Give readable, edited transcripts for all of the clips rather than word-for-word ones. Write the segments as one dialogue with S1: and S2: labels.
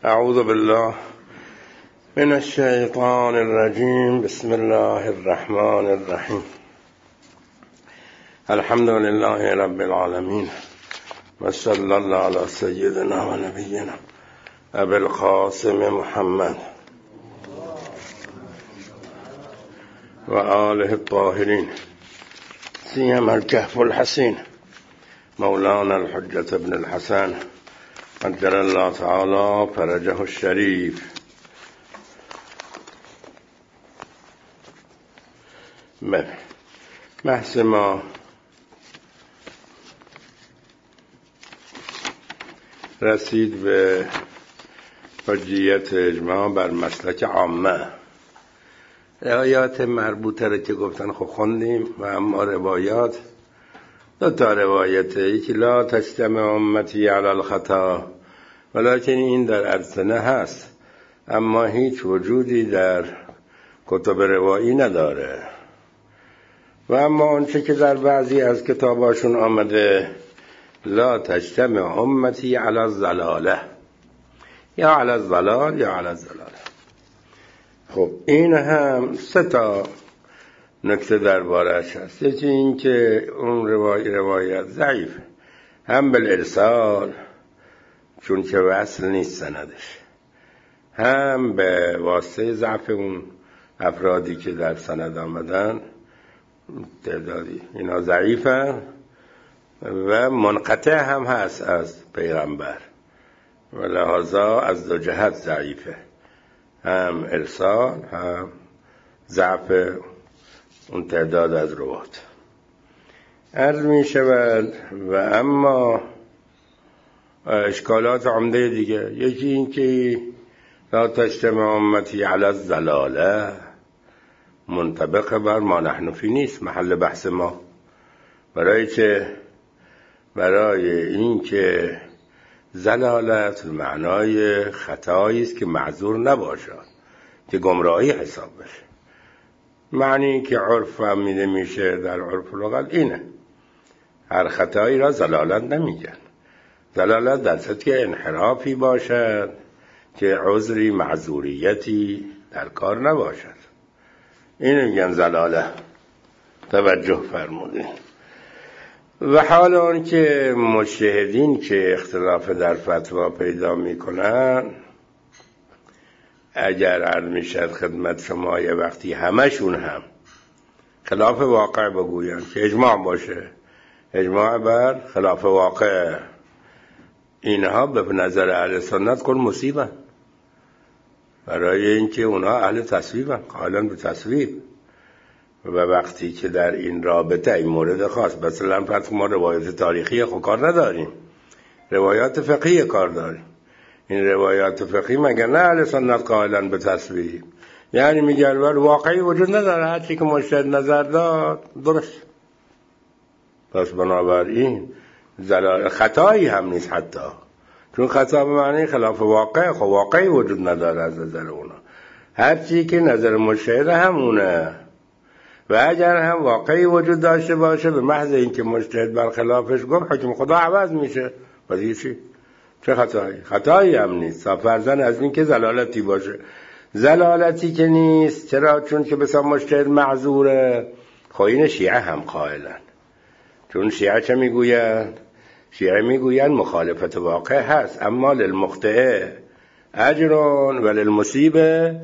S1: اعوذ بالله من الشیطان الرجیم. بسم الله الرحمن الرحیم. الحمد لله رب العالمین و صلی الله علی سیدنا و نبینا ابی القاسم محمد و آله الطاهرین سیما الکهف الحسین مولانا الحجة ابن الحسن عجل الله تعالی فرجه الشریف. بحث ما رسید به حجیت اجماع بر مسلک عامه. روایات مربوطه رو که گفتن خب خوندیم و اما روایات دو تا روایته، یکی لا تجتمع امتی علی الخطا ولکن این در ارسنه هست اما هیچ وجودی در کتب روایی نداره، و اما اونچه که در بعضی از کتاباشون آمده لا تجتمع امتی علی الضلاله، یا علی الضلال یا علی الضلاله. خب این هم سه تا نکته درباره‌اش هست. یکی این که اون روایت ضعیف، هم بالارسال چون که وصل نیست سندش، هم به واسطه ضعف اون افرادی که در سند آمدن تعدادی اینا ضعیفن، و منقطع هم هست از پیغمبر و لحاظا از دو جهت ضعیفه، هم ارسال هم ضعف اون تعداد از روات. عرض می شود و اما اشکالات عمده دیگه، یکی این که لا تجتمع امتی علی الضلاله منطبق بر ما نحن فی نیست، محل بحث ما. برای این که ضلالت معنای خطایی است که معذور نباشد، که گمراهی حساب بشه. معنی که عرف فهمیده میشه در عرف لغت اینه، هر خطایی را ضلالت نمیگن. ضلالت در صورتی که انحرافی باشد که عذری معذوریتی در کار نباشد، اینو میگن ضلاله. توجه فرمودین. و حال اون که مجتهدین که اختلاف در فتوا پیدا میکنن، اگر عرض میشد خدمت شما یه وقتی همشون هم خلاف واقع بگوین که اجماع باشه، اجماع بر خلاف واقع، اینها به نظر اهل سنت کل مصیبه، برای اینکه اونها اهل تصویبن، قائلن به تصویب. و وقتی که در این رابطه این مورد خاص، مثلا فرض ما روایت تاریخی خود کار نداریم، روایات فقهی کار داریم. این روایات فقهی مگر نه اهل سنت قائلن به تصویب، یعنی میگن واقعی وجود نداره، هر چی که مجتهد نظر داد درست. پس بنابراین خطایی هم نیست حتی، چون خطا به معنی خلاف واقع، خب واقعی وجود نداره از نظر اونا، هر چی که نظر مجتهد همونه. و اگر هم واقعی وجود داشته باشه، به محض اینکه مجتهد برخلافش گفت حکم خدا عوض میشه. پس چی؟ چه خطایی؟ خطایی هم نیست، فرضاً از این که ضلالتی باشه. ضلالتی که نیست، چرا؟ چون که بسا مجتهد معذوره. خب این شیعه هم قائلن، چون شیعه چه میگوین؟ شیعه میگوین مخالفت واقع هست، اما للمخطئ اجر و للمصیب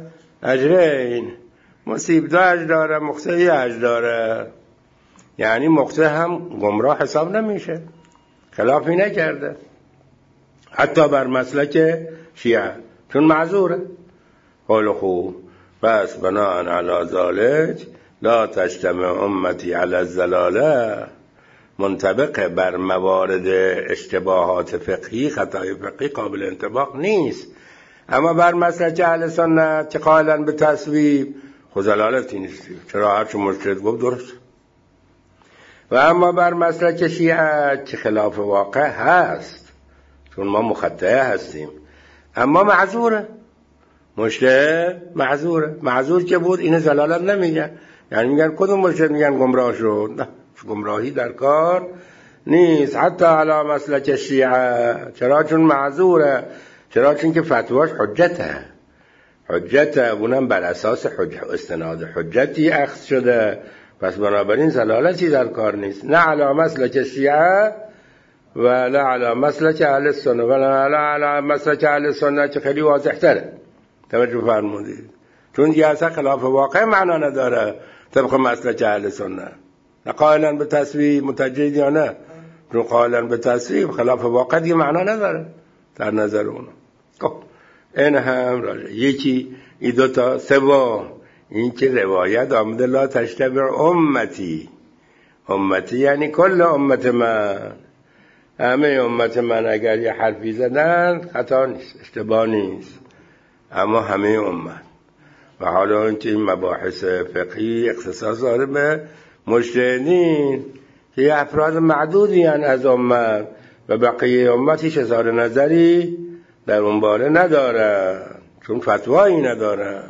S1: اجرین. مصیب 2 اجر داره، مخطئ 1 اجر داره، یعنی مخطئ هم گمراه حساب نمیشه، خلافی نکرده حتی بر مسلک شیعه، چون معذوره. قول خوب. بس بناء علی ذلک لا تجتمع امتی علی الضلاله، منطبق بر موارد اشتباهات فقهی، خطای فقهی قابل انطباق نیست. اما بر مسلک اهل سنت که قائلن به تصویب، خود ضلالتی نیست، چرا؟ هرچه مجتهد گفت درست. و اما بر مسلک شیعه که خلاف واقع هست، چون ما مخطئه هستیم، اما معذوره، مجتهد معذوره. معذور که بود این ضلالت نمیگن، یعنی میگن کدوم مجتهد؟ میگن گمراه شد. نه، گمراهی در کار نیست. حتی علی مسلک شیعه، چرا؟ چون معذوره. چرا؟ چون که فتواش حجته اونم بر اساس استناد حجتی اخذ شده، پس بنابراین زلالتی در کار نیست، نه علی مسلک شیعه و نه علی مسلک اهل سنت و نه علی مسلک اهل سنت که خیلی واضح تره. توجه فرمودید؟ چون دیگه اصلا خلاف واقع معنا نداره طبق مسلک اهل سنت. نه قائلا به تصویب متجدید یا نه، چون قائلا به تصویب خلاف واقع دیگه معنا نداره در نظر اونو. خب این هم راجع یکی این دوتا. سوم این که روایت آمده لا تشتبه امتی یعنی کل امت من، همه امت من اگر یه حرفی زدن خطا نیست، اشتباه نیست، اما همه امت. و حالا این مباحث فقهی اختصاص داره به مجتهدین که یه افراد معدودی هن از امت و بقیه امت هیچ اظهار نظری در اون باره نداره، چون فتوایی نداره.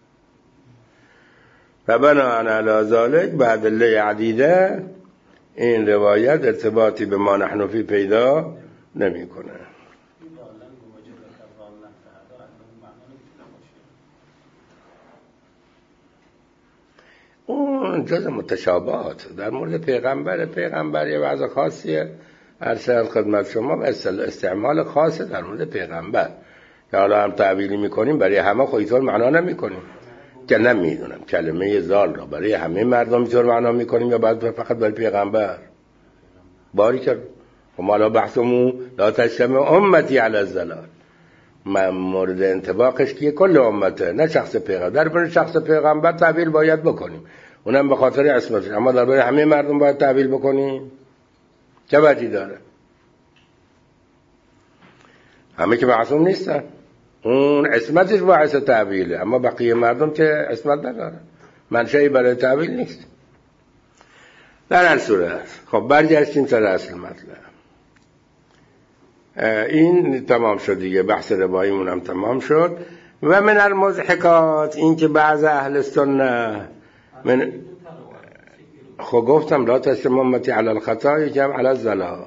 S1: و بناء علی ذلک بعد ادله عدیده این روایت ارتباطی به ما نحن فی پیدا نمیکنه. اون جز متشابهات در مورد پیغمبر یه وضع خاصیه، ارشد خدمت شما استعمال خاصه در مورد پیغمبر که حالا هم تعبیری میکنیم برای همه خودیطور معنا نمیکنیم، که نمیدونم کلمه زال را برای همه مردم اینطور معنا میکنیم یا بعد فقط برای پیغمبر. باری که ما حالا بحثمون لا تجتمع امتی علی الضلال، مورد انطباقش که کل امته نه شخص پیغمبر. در برای شخص پیغمبر تعبیر باید بکنیم، اونم به خاطر اسمش، اما در برای همه مردم باید تعبیر بکنیم. چه وجهی داره؟ همه که معصوم نیستن، اون اسمتش باعث تعبیله، اما بقیه مردم که اسمت نداره، منشأی برای تعبیل نیست. در هر صورت خب برگشتیم سر اصل مطلب. این تمام شد دیگه، بحث رواییمون هم تمام شد. و من المضحکات این که بعض اهل سنت من خب گفتم لا تجتمع امتی علی الخطا یکم علی الضلال.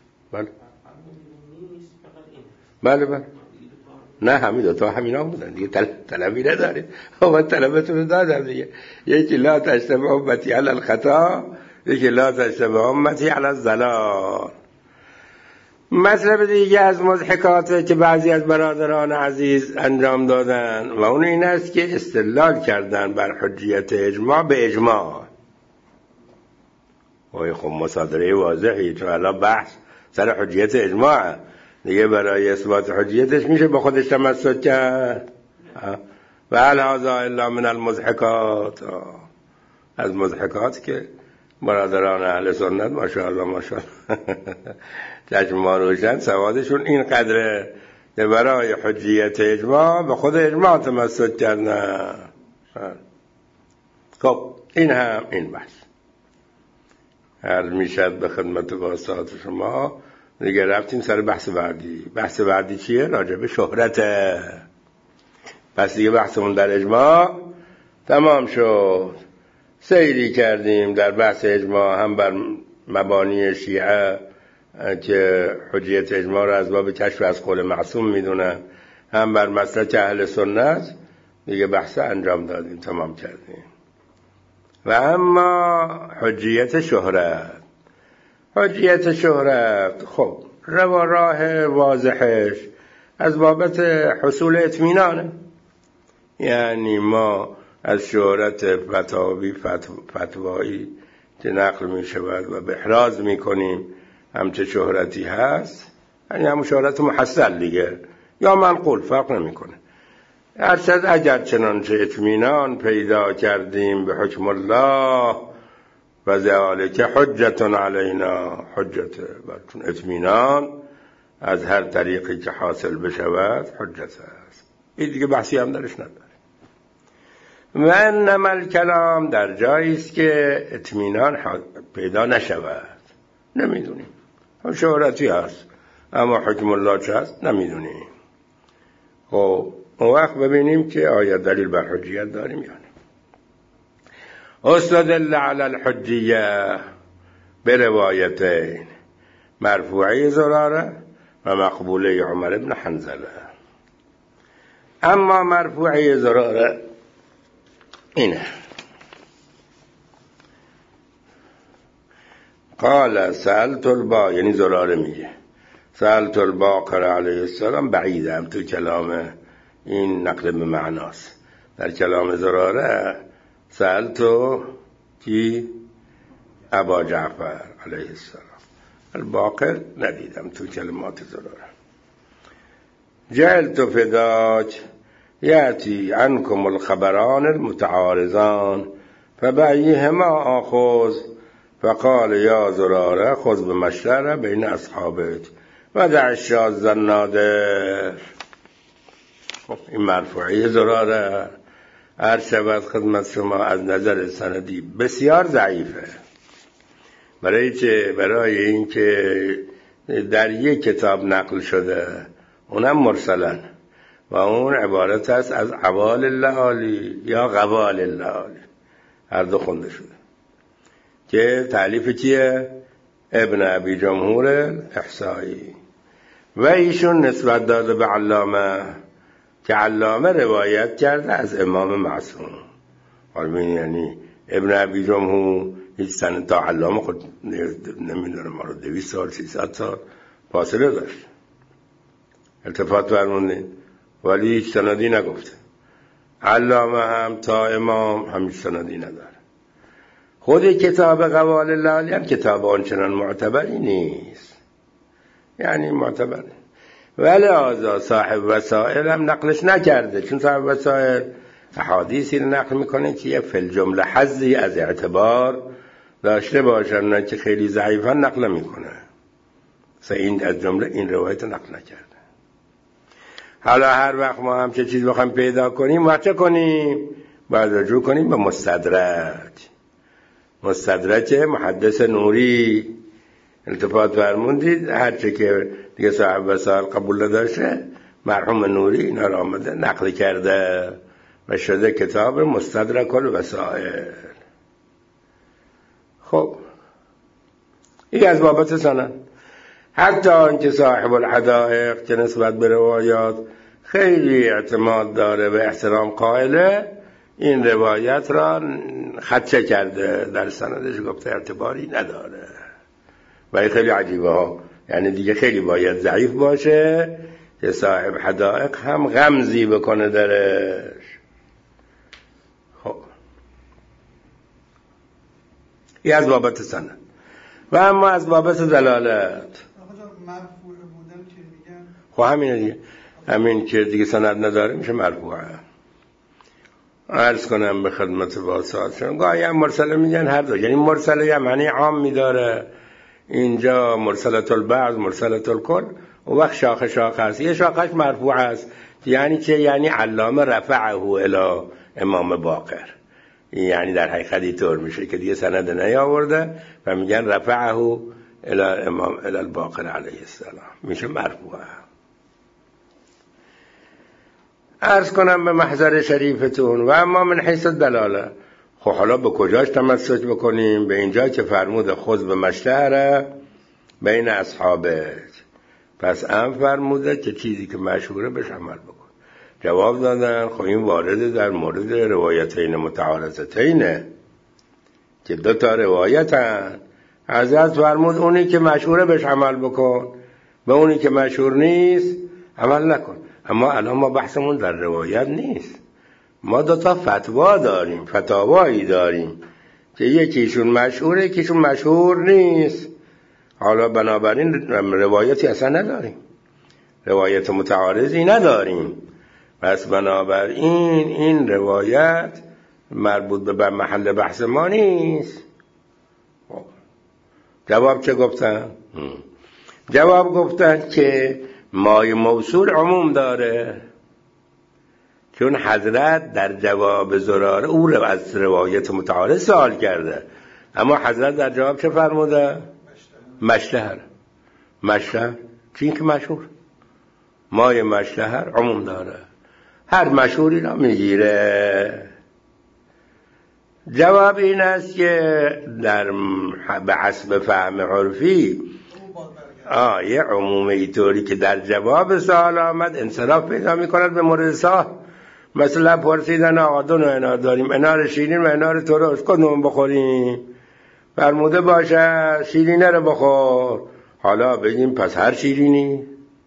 S1: بله نه همین دوتا همینا بودن دیگه، طلبی ندارید. من طلبتون رو دادم دیگه، یکی لا تجتمع امتی علی الخطا، یکی لا تجتمع امتی علی الضلال. مطلب دیگه از مضحکات که بعضی از برادران عزیز انجام دادن و اون این است که استدلال کردن بر حجیت اجماع به اجماع. خب مصادره واضحی، چون الان بحث سر حجیت اجماع دیگه، برای اثبات حجیتش میشه با خودش تمسک کرد. و هل هذا الا من المضحکات، از مضحکات که برادران اهل سنت ماشاءالله چشم ما روشن، سوادشون این قدره که برای حجیت اجماع به خود اجماع تمسک کردن. خب این هم این بحث عرض میشد به خدمت واسطات شما. دیگه رفتیم سر بحث بعدی. بحث بعدی چیه؟ راجع به شهرته. پس دیگه بحثمون در اجماع تمام شد. سیری کردیم در بحث اجماع هم بر مبانی شیعه که حجیت اجماع را از باب کشف از قول معصوم میدونن، هم بر مسلک اهل سنت دیگه بحث انجام دادیم، تمام کردیم. و اما حجیت شهرت خب راه واضحش از بابت حصول اطمینانه، یعنی ما از شهرت فتوایی که نقل می شود و به احراز می کنیم همچه شهرتی هست، یعنی همون شهرت محصل دیگه یا منقول، فرق نمی کنه. ارشد اگر چنانچه اطمینان پیدا کردیم به حکم الله و ذالک حجت علینا، حجت براتون اطمینان از هر طریقی که حاصل بشود حجت است. این دیگه بحثی هم درش نداره. و انما الکلام در جایی است که اطمینان پیدا نشود، نمیدونیم، هم شهرتی هست اما حکم الله چه هست نمیدونیم. خب اون وقت ببینیم که آیا دلیل بر حجیت داریم یا نه. استدل علی الحجیه به روایتین، مرفوعه زراره و مقبوله عمر بن حنظله. اما مرفوعه زراره اینه: قال سألت البا، یعنی زراره میگه سألت الباقر علیه السلام، بعیده هم تو کلام این نقل به معناست. در کلام زراره سألتو کی؟ ابا جعفر علیه السلام. الباقر ندیدم تو کلمات زراره. جعلت فداک یأتی عنکم الخبران المتعارضان فبأیهما آخذ، فقال یا زراره خذ بمشتره بین اصحابک و دع الشاذ النادر. خب این مرفوعه زراره عرض شود خدمت شما از نظر سندی بسیار ضعیفه. برای این که در یک کتاب نقل شده، اونم مرسلن، و اون عبارت است از عوال اللعالی یا غوال اللعالی، هر دو خونده شده، که تألیف کیه؟ ابن ابی جمهور احصایی، و ایشون نسبت داده به علامه که علامه روایت کرده از امام معصوم. حالا یعنی ابن ابی جمهور هیچ سند تا علامه خود نمیدونم ما رو 200 سال 300 سال فاصله داشت، التفات فرمونده، ولی هیچ سندی نگفته. علامه هم تا امام هم هیچ سندی نداره. خود کتاب قوال اللعالی هم کتاب آنچنان معتبری نیست، یعنی معتبر، ولی آزا صاحب وسائل هم نقلش نکرده، چون صاحب وسائل احادیثی رو نقل میکنه که یه فی الجمله حظی از اعتبار داشته باشن، نه که خیلی ضعیفا نقل میکنه. این از جمله این روایت نقل نکرده. حالا هر وقت ما هم چه چیز بخوایم پیدا کنیم و چه کنیم؟ باید رجوع کنیم به مستدرک محدث نوری. التفات فرموندید هرچه که دیگه صاحب وسائل قبول نداشته، مرحوم نوری اینا رو آمده نقل کرده و شده کتاب مستدرک الوسائل. خب این از بابت سند. حتی اینکه صاحب الحدائق که نسبت به روایات خیلی اعتماد داره و احترام قائله، این روایت را خدشه کرده، در سندش گفته اعتباری نداره. و این خیلی عجیبه ها، یعنی دیگه خیلی باید ضعیف باشه که صاحب حدائق هم غمزی بکنه درش. خب این از بابت سند. و اما از بابت دلالت
S2: مرفوع بودن که میگن،
S1: خب همینه دیگه، همین که دیگه سند نداره میشه مرفوعه. عرض کنم به خدمت واسطه‌شون گاهی هم مرسله میگن هر دو، یعنی مرسله هم معنی عام میداره، اینجا مرسلت البعض مرسلت الکل، و وقت شاخه است. یه شاخش مرفوع است، یعنی چه؟ یعنی علامه رفعه الی امام باقر، یعنی در حقیقت اینطور میشه که دیگه سند نیاورده و میگن رفعه الی امام الی الباقر علیه السلام، میشه مرفوعه. عرض کنم به محضر شریفتون. و اما من حیث دلاله، خب حالا به کجاش تمسک بکنیم؟ به اینجا که فرمود خذ به مشتهره بین اصحابه، پس ام فرموده که چیزی که مشهوره بهش عمل بکن. جواب دادن خب این وارده در مورد روایتین متعارضتینه که دو تا روایتن. حضرت فرمود اونی که مشهوره بهش عمل بکن، به اونی که مشهور نیست عمل نکن. اما الان ما بحثمون در روایت نیست، ما دو تا فتوا داریم، فتاوایی داریم که یکیشون مشهوره یکیشون مشهور نیست. حالا بنابراین روایتی اصلا نداریم، روایت متعارضی نداریم، پس بنابراین این روایت مربوط به محل بحث ما نیست. جواب چه گفتن؟ جواب گفتن که مای موصول عموم داره، چون حضرت در جواب زراره او رو از روایت متعارض سوال کرده، اما حضرت در جواب چه فرموده؟ مشتهر چین که مشهور، مای مشتهر عموم داره، هر مشهوری را میگیره. جواب این است که در به حسب فهم عرفی یه عموم اینطوری که در جواب سوال آمد انصراف پیدا میکند به مورد سوال. مثلا پرسیدن آقا 2 نوع انار داریم، انار شیرین و انار ترش، کدوم بخوریم؟ فرموده باشه شیرینه رو بخور. حالا بگیم پس هر شیرینی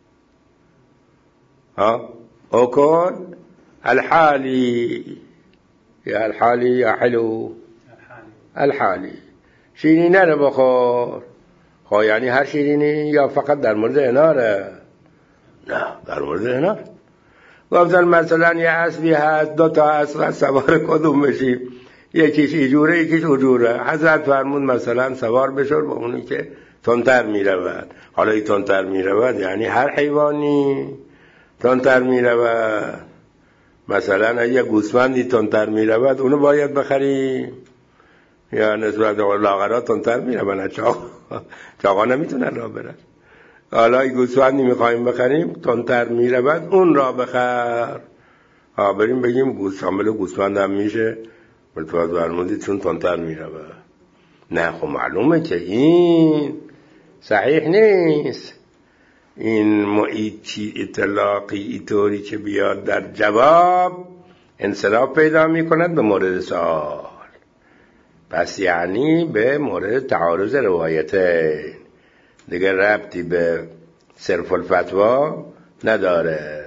S1: اکل الحالی یا الحالی یا حلو الحالی، شیرینه رو بخور. خب یعنی هر شیرینی یا فقط در مورد اناره؟ نه، در مورد انار. گفتن مثلا یه اسبی هست، 2 تا اسب سوار کدوم بشیم؟ یکیش ایجوره یکیش اجوره. حضرت فرمود مثلا سوار بشور با اونی که تندتر میرود. حالا این تندتر میرود یعنی هر حیوانی تندتر میرود. مثلا اگه گوسفندی تندتر میرود اونو باید بخریم یا نسبت لاغرا تندتر میرود؟ چاقا نمیتونن را برن. حالا این گوسفندی میخواییم بخریم تندتر میرود اون را بخر. بریم بگیم شامل گوسفند هم میشه ملتفت برمودی چون تندتر میرود. نه خب معلومه که این صحیح نیست. این اطلاقی ایطوری که بیاد در جواب انصراف پیدا میکند به مورد سوال، پس یعنی به مورد تعارض روایته دیگه ربطی به صرف الفتوا نداره.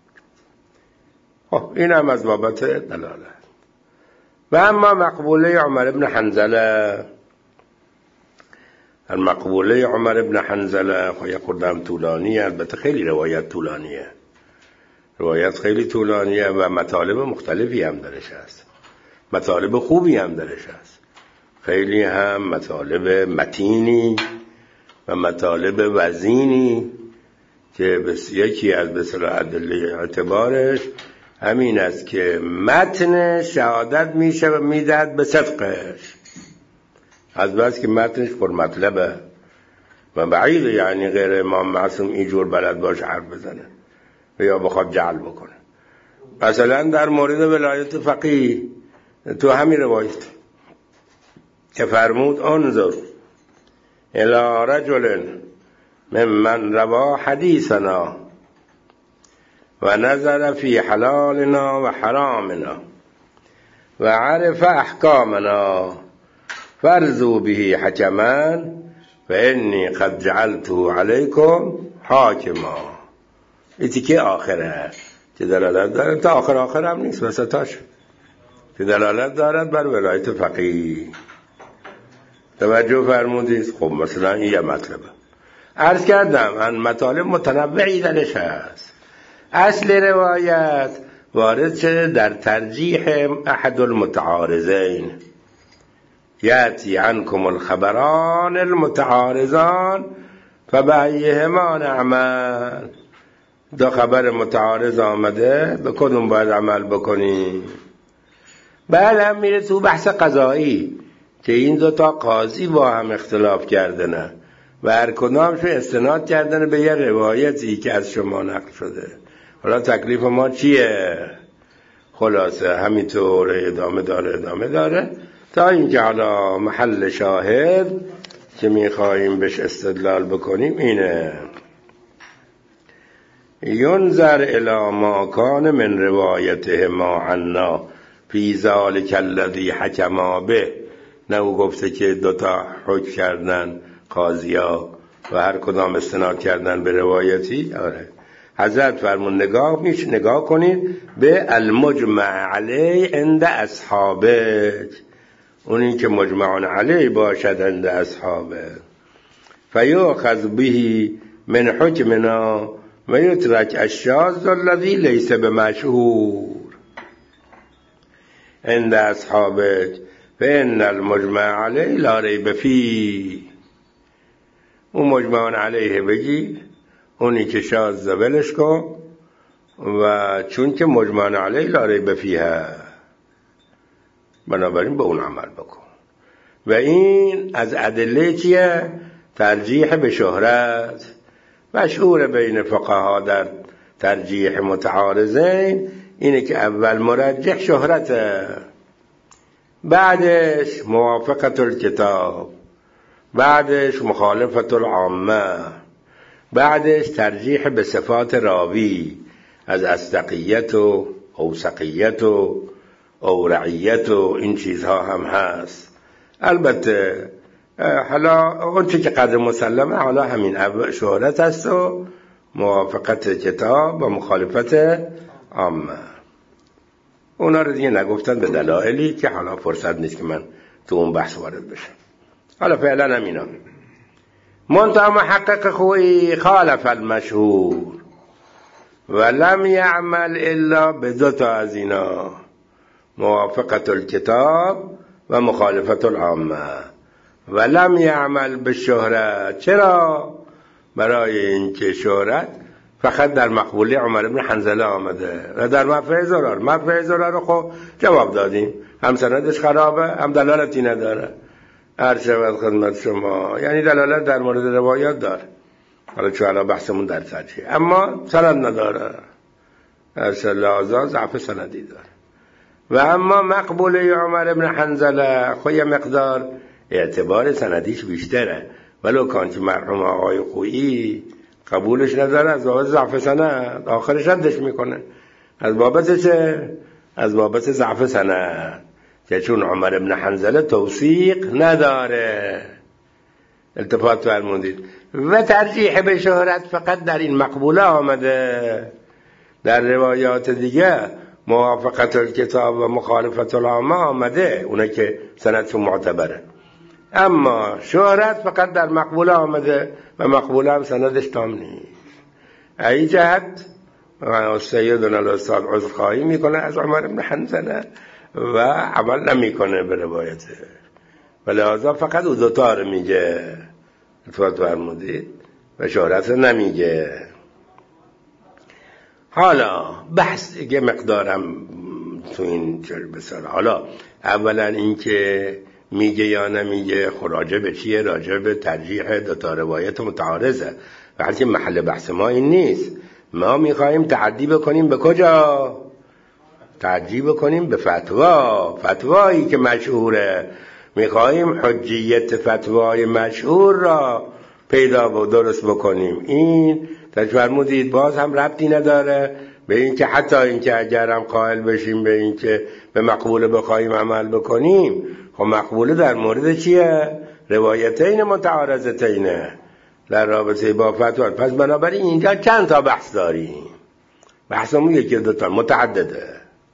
S1: این هم از بابت دلالت. و اما مقبوله عمر بن حنظله، المقبوله عمر بن حنظله خواهی خودم طولانیه، البته خیلی روایت طولانیه، روایت خیلی طولانیه و مطالب مختلفی هم درش هست، مطالب خوبی هم درش هست، خیلی هم مطالب متینی و مطالب وزینی که یکی از بسیار ادله اعتبارش همین است که متن شهادت میشه و میدهد به صدقش، از بس که متنش پر مطلبه و بعید یعنی غیر امام معصوم اینجور بلد باشه حرف بزنه و یا بخواد جعل بکنه. مثلا در مورد ولایت فقیه تو همین روایت که فرمود انظر الى رجل ممن روا حدیثنا و نظر فی حلالنا و حرامنا و عرف احکامنا فرضوا به حکما فانی قد جعلته علیکم حاکما. ایتی که آخره که دلالت دارد تا آخر هم نیست وسطاش که دلالت دارد بر ولایت فقیه. توجه فرمودید؟ خب مثلا این یه مطلبه عرض کردم ان مطالب متنوعی درش هست. اصل روایت وارد شده در ترجیح احد المتعارضین، یأتی عنکم الخبران المتعارضان فبأیهما نعمل. 2 خبر متعارض آمده، به کدوم باید عمل بکنیم؟ بعد هم میره تو بحث قضایی که این 2 تا قاضی با هم اختلاف کردنه و هر کدامشون استناد کردن به یه روایتی که از شما نقل شده. حالا تکلیف ما چیه؟ خلاصه همینطور ادامه داره تا اینکه حالا محل شاهد که میخواییم بهش استدلال بکنیم اینه ینظر الی ما کان من روایته ما عنا فی ذلک الذی حکما به. نه او گفته که 2 تا حکم کردن قاضیا و هر کدام استناد کردن به روایتی. آره حضرت فرمون نگاه کنید به المجمع علی عند اصحابه، اونی که مجمع علی باشد عند اصحابه، فیؤخذ به من حکمنا و یترک الشاذ الذی لیس بمشهور عند اصحابه فإن المجمع علی لا ریب فیه. اون مجمع علیه بگی، اونی که شاذ ولش کن و چون که مجمع علیه لا ریب فیه بنابراین به اون عمل بکن. و این از ادله چیه؟ ترجیح به شهرت مشهور بین فقها در ترجیح متعارضین اینه که اول مرجح شهرته، بعدش موافقت الکتاب، بعدش مخالفت العامه، بعدش ترجیح به صفات راوی از اصدقیت و اوثقیت و اورعیت و این چیزها هم هست. البته حالا اون چی که قدر مسلمه حالا همین شهرت است و موافقت کتاب و مخالفت عامه. اونا رو دیگه نگفتن به دلایلی که حالا فرصت نیست که من تو اون بحث وارد بشم. حالا فعلا همینا. منتها محقق خویی خالف المشهور ولم يعمل الا به دو تا از اینا، موافقت الکتاب و مخالفت العامه. ولم يعمل به شهرت. چرا؟ برای اینکه شهرت فقط در مقبوله عمر بن حنظله آمده و در مرفوع زرار رو خب جواب دادیم، هم سندش خرابه هم دلالتی نداره. عرض شود خدمت شما، یعنی دلالت در مورد روایات داره، حالا چون الان بحثمون در ترجیح، اما سند نداره، از لحاظا ضعف سندی داره. و اما مقبوله عمر بن حنظله خب یه مقدار اعتبار سندیش بیشتره، ولو کان که مرحوم آقای خویی قبولش نداره از بابت ضعف سند، آخرش ردش میکنه. از بابت چه؟ از بابت ضعف سند، که چون عمر بن حنظله توثیق نداره. التفات فرمودید. و ترجیح به شهرت فقط در این مقبوله آمده، در روایات دیگه موافقت الکتاب و مخالفت العامه آمده، اونه که سندشون معتبره. اما شهرت فقط در مقبوله آمده و مقبوله هم سندش تام نیست. ای جهت سیدنا الاستاد عذرخواهی میکنه از عمر بن حنظله و عمل نمیکنه به روایته، و لحاظا فقط او دوتا رو میگه، اتفاق فرمودید، و شهرت رو نمیگه. حالا بحث یه مقدارم تو این جل بسار. حالا اولا این که میگه یا نمیگه، خب راجع به چیه؟ راجع به ترجیح دوتا روایت متعارضه، و هرچی محل بحث ما این نیست. ما میخواییم تعدی بکنیم به کجا؟ تعدی بکنیم به فتوایی که مشهوره. میخواییم حجیت فتوای مشهور را پیدا و درست بکنیم. این فرمودید باز هم ربطی نداره به این که حتی این که اگرم قائل بشیم به این که به مقبوله بخوایم عمل بکنیم، خب مقبوله در مورد چیه؟ روایتین متعارضتینه در رابطه با فتوا. پس بنابراین اینجا چند تا بحث داریم؟ بحثمون یکی دو تا متعدده.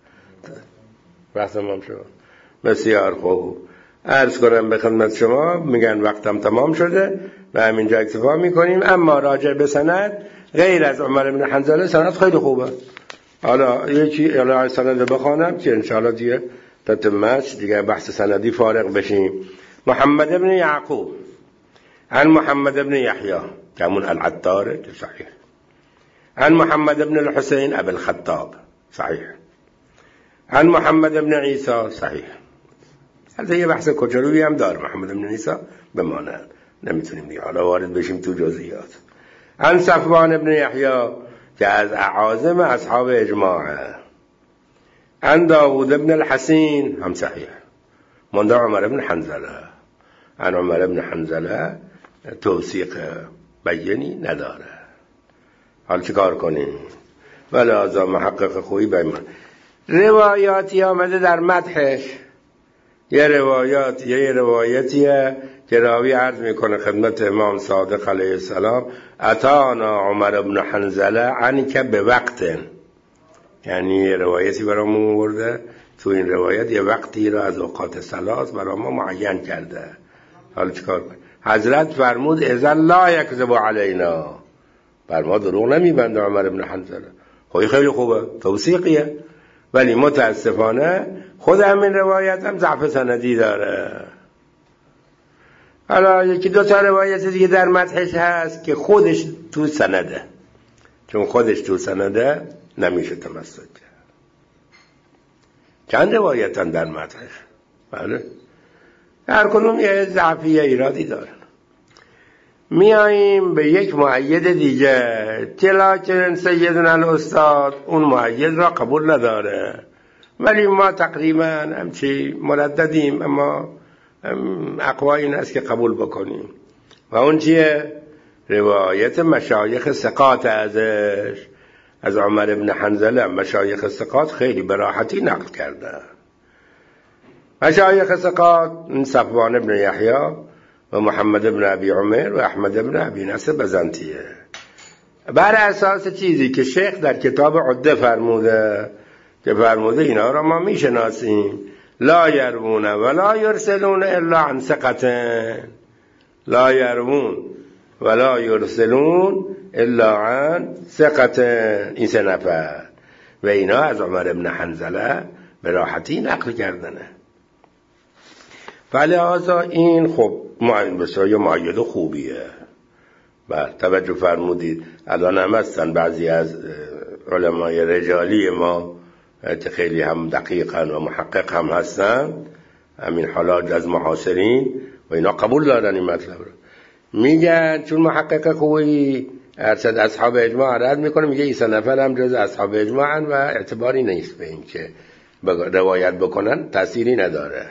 S1: بحثم شد. بسیار خوب. عرض کنم به خدمت شما، میگن وقتم تمام شده و همینجا اکتفا میکنیم. اما راجع به سند غیر از عمر بن حنظله سند خیلی خوبه. حالا یکی سند بخوانم که انشاءالله دیگه تتمش دیگه بحث سندی فارغ بشیم. محمد بن یعقوب عن محمد بن یحیی كمون العطار صحیح، عن محمد بن الحسين ابي الخطاب صحیح، عن محمد بن عیسی صحیح. البته یه بحث کچلویی هم داره محمد بن عیسی، بمانه نمیتونیم دیگه حالا وارد بشیم تو جزئیات. عن صفوان بن یحیی که از اعاظم اصحاب اجماعه، عن داوود بن الحسین هم صحیح. مونده عمر بن حنظله. عن عمر بن حنظله توثیق بیانی نداره. حال چیکار کنیم؟ ولی از محقق خویی بیمان روایاتی آمده در مدحش. یه روایتیه که راوی عرض میکنه خدمت امام صادق علیه السلام اتانا عمر بن حنظله عنک به وقت، یعنی یه روایتی برامون آورده، تو این روایت یه وقتی را از اوقات ثلاث برامون معین کرده. حالا چیکار کنیم؟ حضرت فرمود اذا لا یکذب علینا، بر ما دروغ نمیبنده عمر بن حنظله. خیلی خوبه، توثیقیه، ولی متاسفانه خود همین روایت هم ضعف سندی داره. حالا یکی دو تا روایت دیگه در مدحش هست که خودش تو سنده، چون خودش تو سنده نمیشه تمسک کرد. چند روایت هم در مدحش، بله، هر کنون یه ضعفی ایرادی دارن. میاییم به یک مؤید دیگه، چلاکن سیدنا الاستاد اون مؤید را قبول نداره، ولی ما تقریبا همچی مرددیم، اما اقوا این است که قبول بکنیم. و اون چیه؟ روایت مشایخ ثقات ازش، از عمر ابن حنظله مشایخ ثقات خیلی به راحتی نقل کردن. مشایخ ثقات صفوان ابن یحیی و محمد ابن ابی عمر و احمد ابن ابی نصر بزنطیه. بر اساس چیزی که شیخ در کتاب عده فرموده که فرموده اینا را ما میشناسیم، لا یروون ولا یرسلون الا عن ثقة، لا یروون ولا یرسلون الا عن ثقة، این سه نفر و اینا از عمر ابن حنظله به راحتی نقل کردنه. فلهذا این خب بسیار معید خوبیه. بله توجه فرمودید الان هم هستن بعضی از علمای رجالی ما که خیلی هم دقیقا و محقق هم هستن، همین حالاج از محاصرین و اینا قبول دارن این مطلب رو. میگن چون محقق خوبی ارشد اصحاب اجماع رد میکنه، میگه این سه نفر هم جز اصحاب اجماعن و اعتباری نیست به این که روایت بکنن، تأثیری نداره.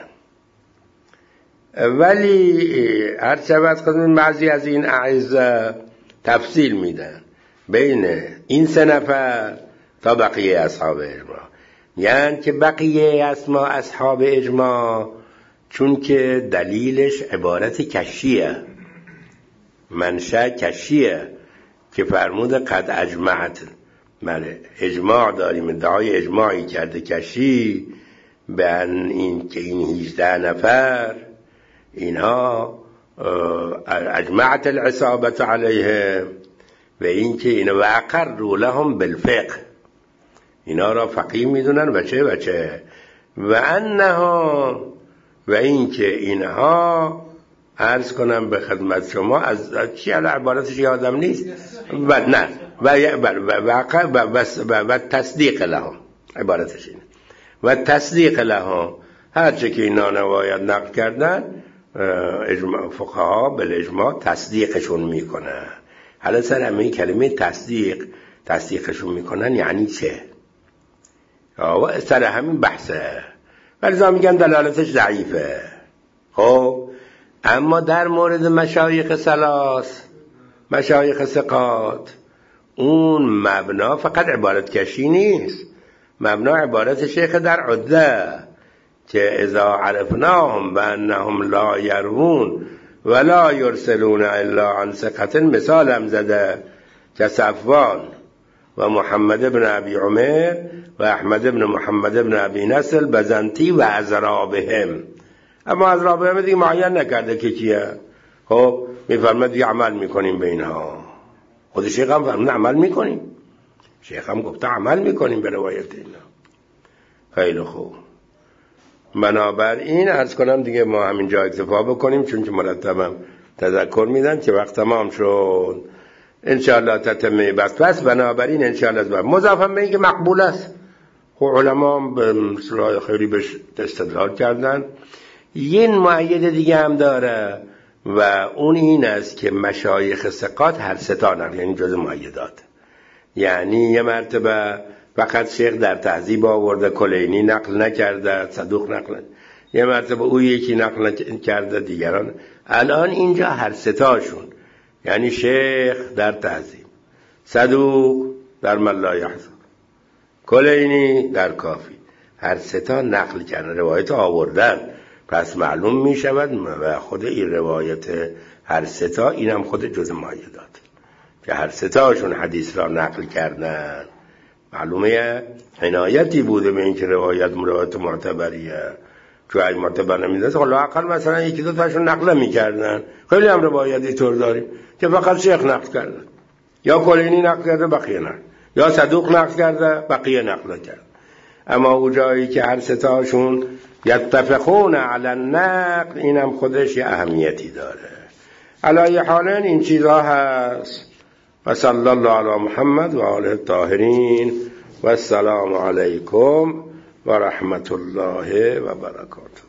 S1: ولی هر شود قدم بعضی از این اعزا تفصیل میدن بین این سه نفر تا بقیه اصحاب اجماع، یعنی که بقیه اسما اصحاب اجماع چون که دلیلش عبارت کشیه، منشأ کشیه که فرمود قد اجمعت، بله اجماع داریم، ادعای اجماعی کرده کشی به این که این 18 نفر اینها اجمعت العصابت علیهم و این که اینا و اقروا لهم بالفقه، اینا را فقیه میدونن و چه و انها و این که اینها عرض کنم به خدمت شما از چی عبارتش یادم نیست و نه و تصدیق لهم، عبارتش اینه و تصدیق لهم، هرچه که اینا روایت نقل کردن اجماع فقها بالاجماع تصدیقشون میکنن. حالا سر همین کلمه تصدیقشون میکنن یعنی چه؟ سر همین بحثه، ولی میگن دلالتش ضعیفه. خب اما در مورد مشایخ ثلاث، مشایخ ثقات، اون مبنا فقط عبارت کشی نیست، مبنا عبارت شیخ در عده که اذا عرفناهم بانهم لا یروون ولا یرسلون الا عن ثقة، مثال هم زده که صفوان و محمد ابن ابی عمر و احمد ابن محمد ابن ابی نصر بزنطی و ازرابهم. اما ازرابهم دیگه معین نکرده که کیه. خب میفرماد دیگه عمل میکنیم به اینها، خود شیخ هم فرمود عمل میکنیم، شیخ هم گفته عمل میکنیم به روایت اینا. خیلی خوب، بنابراین عرض کنم دیگه ما همینجا اکتفا بکنیم چون که مرتبم تذکر میدن که وقت تمام شد. انشاءالله تتمه پس بنابراین انشاءالله مضافا به این که مقبول است. خب علما به صلاح خیلی بهش استدلال کردن. یه معید دیگه هم داره و اون این است که مشایخ ثقات هر سه تا نقل، یعنی جز معیدات، یعنی یه مرتبه فقط شیخ در تهذیب آورده، کلینی نقل نکرده، صدوق نقل، یه مرتبه او یکی نقل کرده دیگران. الان اینجا هر سه تاشون، یعنی شیخ در تهذیب، صدوق در من لا یحزن، کلینی در کافی، هر سه تا نقل کردن، روایت آوردن. پس معلوم می شود و خود این روایت هر سه تا اینم خود جز معیدات که هر سه تاشون حدیث را نقل کردن. معلومه عنایتی بوده به این که روایت معتبریه، چون اگه معتبر نمیدونست خب لااقل مثلا یکی دو تاشون نقل میکردن. خیلی هم روایتی طور داریم که فقط شیخ نقل کرده، یا کلینی نقل کرده بقیه نقل، یا صدوق نقل کرده بقیه نقل کرده. اما او جایی که هر سه تاشون یتفقون علی النقل، اینم خودش یه اهمیتی داره. علی حال این چیزا هست. و صلی الله علی محمد و آله الطاهرین و السلام علیکم و رحمت الله و برکاته.